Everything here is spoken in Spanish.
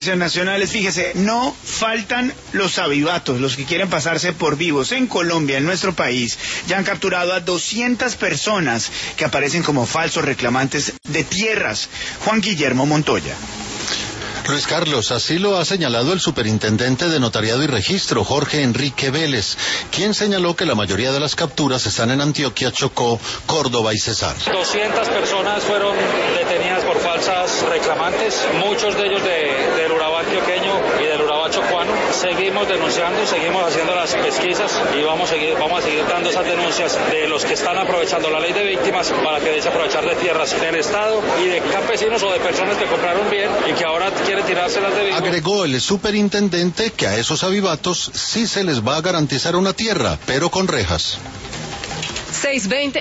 Nacionales, fíjese, no faltan los avivatos, los que quieren pasarse por vivos. En Colombia, en nuestro país, ya han capturado a 200 personas que aparecen como falsos reclamantes de tierras. Juan Guillermo Montoya. Luis Carlos, así lo ha señalado el superintendente de Notariado y Registro, Jorge Enrique Vélez, quien señaló que la mayoría de las capturas están en Antioquia, Chocó, Córdoba y Cesar. 200 personas fueron detenidas por falsas reclamantes, muchos de ellos del Urabá antioqueño y del Urabá chocuano. Seguimos denunciando, seguimos haciendo las pesquisas y vamos a seguir dando esas denuncias de los que están aprovechando la ley de víctimas para que desaprovechar de tierras del Estado y de campesinos o de personas que compraron bien y que ahora quieren tirárselas de vivo. Agregó el superintendente que a esos avivatos sí se les va a garantizar una tierra, pero con rejas. 6:20